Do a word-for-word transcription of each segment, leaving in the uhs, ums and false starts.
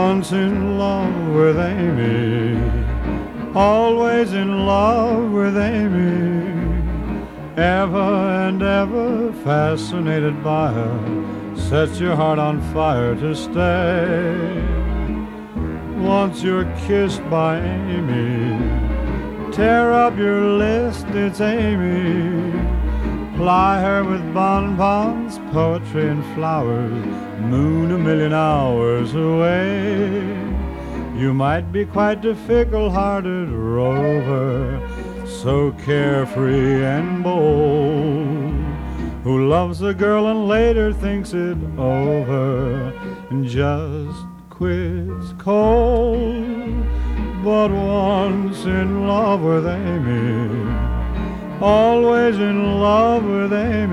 Once in love with Amy, always in love with Amy, ever and ever fascinated by her, sets your heart on fire to stay. Once you're kissed by Amy, tear up your list, it's Amy. Ply her with bonbons, poetry and flowers, moon a million hours away. You might be quite a fickle-hearted rover, so carefree and bold, who loves a girl and later thinks it over and just quits cold. But once in love with Amy, always in love with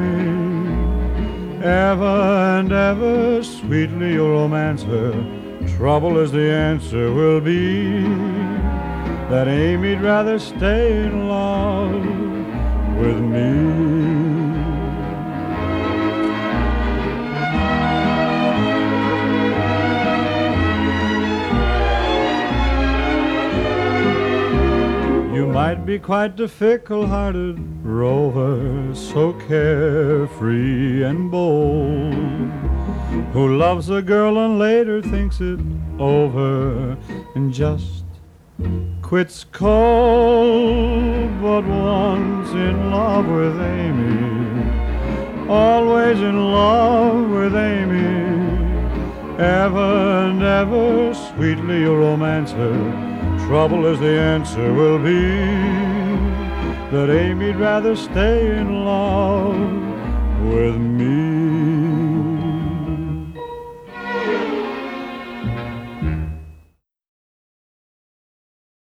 Amy, ever and ever sweetly you'll romance her. Trouble is the answer will be that Amy'd rather stay in love with me. You might be quite a fickle-hearted rover, so carefree and bold, who loves a girl and later thinks it over and just quits cold. But once in love with Amy, always in love with Amy, ever and ever sweetly you'll romance her. Trouble is the answer will be that Amy'd rather stay in love